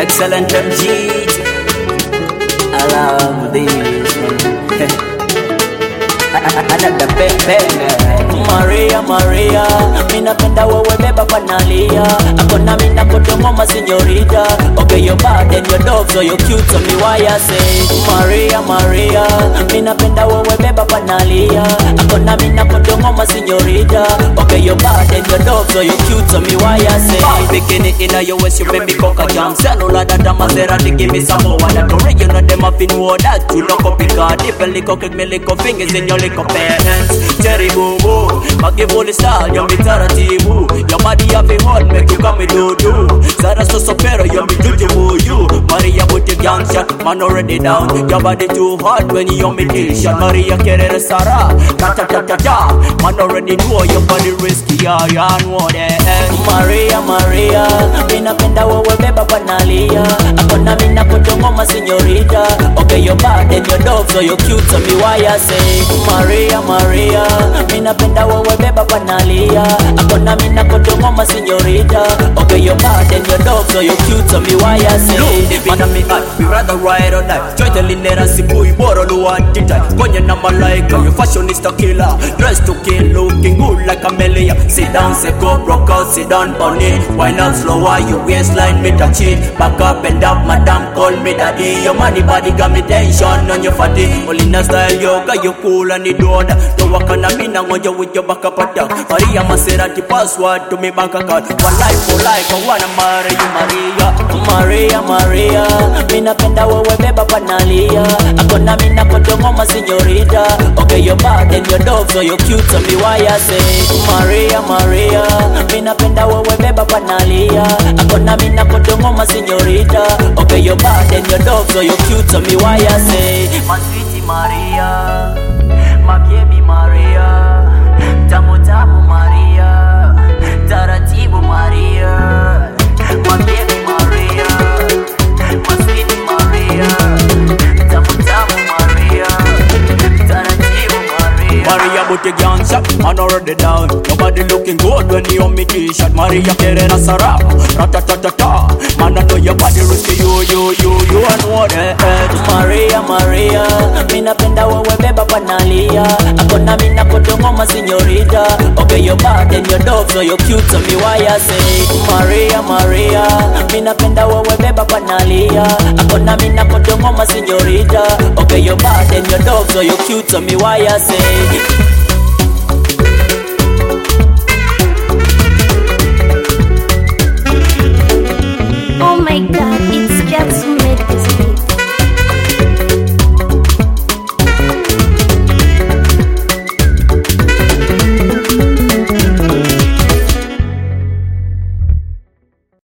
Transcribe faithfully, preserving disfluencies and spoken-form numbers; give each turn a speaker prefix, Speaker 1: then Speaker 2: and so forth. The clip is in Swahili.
Speaker 1: excellent M G. I love this one. Another banger. Maria, Maria, mina penda wewe beba panalia. Akona mina kutongoma senyorita. Okay, you're bad and you're dog, so you're cute, so me why I say Maria, Maria, mina penda wewe beba panalia. Akona mina kutongoma senyorita. Okay, you're bad and you're dog, so you're cute, so me why I say bikini in a U S, you make me coca jam. Cellular data Maserati, give me some more. That original them up in war that you look up in car. Dip and lick up, kick me lick up fingers in your lick up hands. Cherry boo boo, I give all the style, you're me taratibu. Your body have a hot, make you come me do do. Zara so so pero, you're me juju boo you. Maria put your young shot, man already down. Your body too hot when you're me t-shirt. Maria Kerere Sara, ta ta ta ta ta. Man already know your body risky, yeah, yeah, know that. Maria, Maria, mina penda wewe beba panalia. Akona mina kutongoma senyorita. Okay, you're bad and you're dog, so you're cute, so me why I say Maria, Maria, mina penda wewe beba panalia. Akona mina kutongoma senyorita. Okay, you're bad and you're dog, so you're cute, so me why I say mana me hot, we rather ride or die. Join linera siku iboro luatita. Kwenye na malaika, you fashionista killer. Dressed to kill, looking good like a melia. Sit down, say go, broke out, sit down on it. Why not slower, you waistline me touch it. Back up and up, madam call me daddy. Your money body got me tension on your fatty. All in a style yoga, you cool and it order. Don't walk on a mina when you with your back up attack. Maria Maserati password to me bank account. One life for life, I wanna marry you Maria. Maria, Maria, mina penda wewe beba panalia. Akona mina kutongoma senyorita. Okay, you're bad and you're dog, so you're cute, so me why I say Maria, Maria, mina penda wewe beba panalia. Akona mina kutongoma senyorita. Okay, you're bad and you're dog, so you're cute, so me why I say my sweetie Maria, my baby Maria, tamu tamu Maria, taratibu Maria, my baby Maria, my sweetie Maria, tamu tamu Maria, taratibu Maria. Maria put your gun shot, man already down. Nobody looking good when you on me t-shirt. Maria Kerere Sara, ratatatata. Man I know your body risky, you, you, you, you and what eh, eh. Maria, Maria, mina penda wewe beba panalia. Akona mina kutongoma senyorita. Okay, you're bad and you're dog, so you're cute, so me why I say Maria, Maria, mina penda wewe beba panalia. Akona mina kutongoma senyorita. Okay, you're bad and you're dog, so you're cute, so me why I say